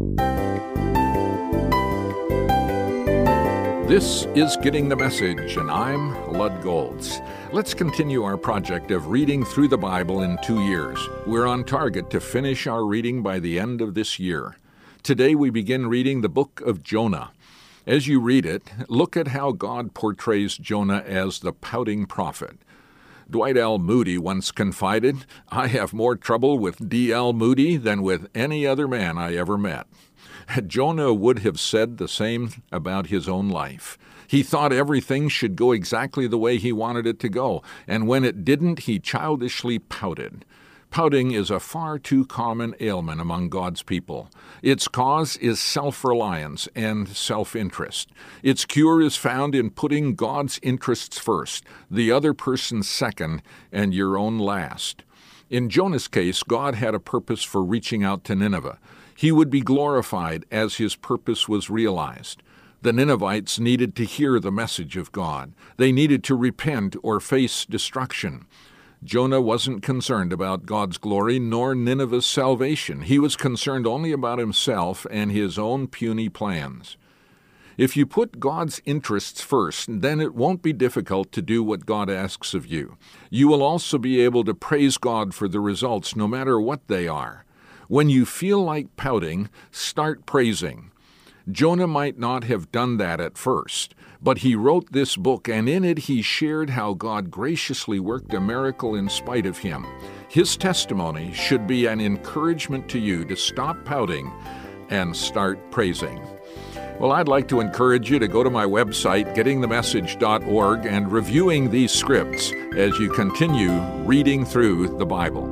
This is Getting the Message, and I'm Lud Golds. Let's continue our project of reading through the Bible in 2 years. We're on target to finish our reading by the end of this year. Today we begin reading the book of Jonah. As you read it, look at how God portrays Jonah as the pouting prophet. Dwight L. Moody once confided, "I have more trouble with D.L. Moody than with any other man I ever met." Jonah would have said the same about his own life. He thought everything should go exactly the way he wanted it to go, and when it didn't, he childishly pouted. Pouting is a far too common ailment among God's people. Its cause is self-reliance and self-interest. Its cure is found in putting God's interests first, the other person second, and your own last. In Jonah's case, God had a purpose for reaching out to Nineveh. He would be glorified as his purpose was realized. The Ninevites needed to hear the message of God. They needed to repent or face destruction. Jonah wasn't concerned about God's glory nor Nineveh's salvation. He was concerned only about himself and his own puny plans. If you put God's interests first, then it won't be difficult to do what God asks of you. You will also be able to praise God for the results, no matter what they are. When you feel like pouting, start praising. Jonah might not have done that at first, but he wrote this book, and in it he shared how God graciously worked a miracle in spite of him. His testimony should be an encouragement to you to stop pouting and start praising. Well, I'd like to encourage you to go to my website, gettingthemessage.org, and reviewing these scripts as you continue reading through the Bible.